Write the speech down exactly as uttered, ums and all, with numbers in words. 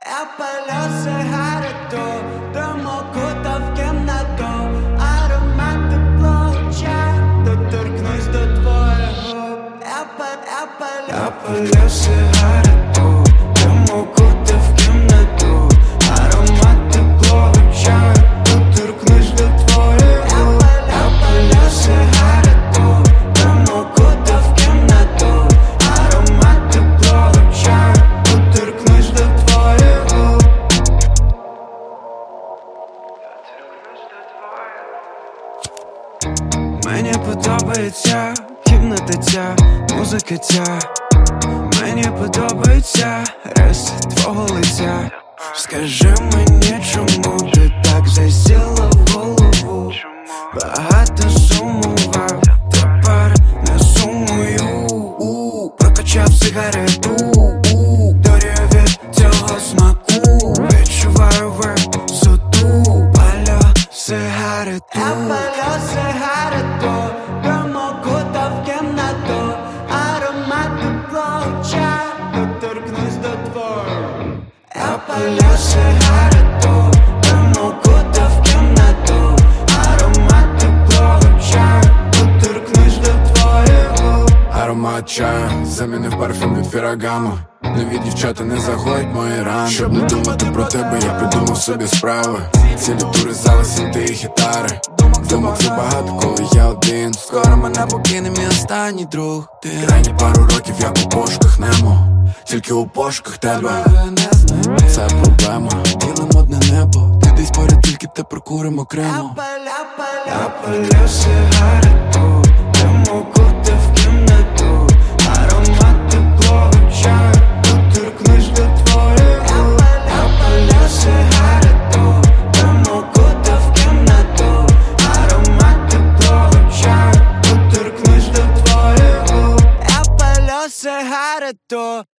Я палю сигарету, дим окутав кімнату, аромат теплого чаю, доторкнусь до твоїх губ. Я палю, я палю, я палю сигарету, дим окутав кімнату, аромат теплого чаю, доторкнусь до твоїх губ. Я палю сигарету, дим окутав кімнату, аромат теплого чаю, доторкнусь до твоїх губ. Мені подобається кімната ця, музика ця. Мені подобається риси твого лиця. Скажи мені, чому ти так засіла в голову? Багато сумував, тепер не сумую. Прокачав сигарету, дорію від цього смаку. Відчуваю висоту, палю сигарету. Я палю сигарету, дим окутав кімнату, аромат теплого чаю, доторкнусь до твоїх. Я палю сигарету, дим окутав кімнату, аромат теплого чаю, доторкнусь до твоїх губ. Аромат чаю замінив парфюм від Феррагамо. Нові дівчата не загоять мої рани. Щоб не думати про тебе, я придумав собі справи. Цілі тури, зали, синти і гітари. Думок забагато, коли я один. Скоро мене покине мій останній друг. Ти крайні пару років, як у пошуках Немо. Тільки у пошуках тебе це проблема. Ділим одне небо. Ти десь поряд, тільки те прокуримо окремо. Я палю сигарету, дим окутав кімнату, аромат теплого чаю, доторкнусь до твоїх губ. Я палю сигарету, дим окутав кімнату, аромат теплого чаю, доторкнусь до твоїх губ. Я палю сигарету.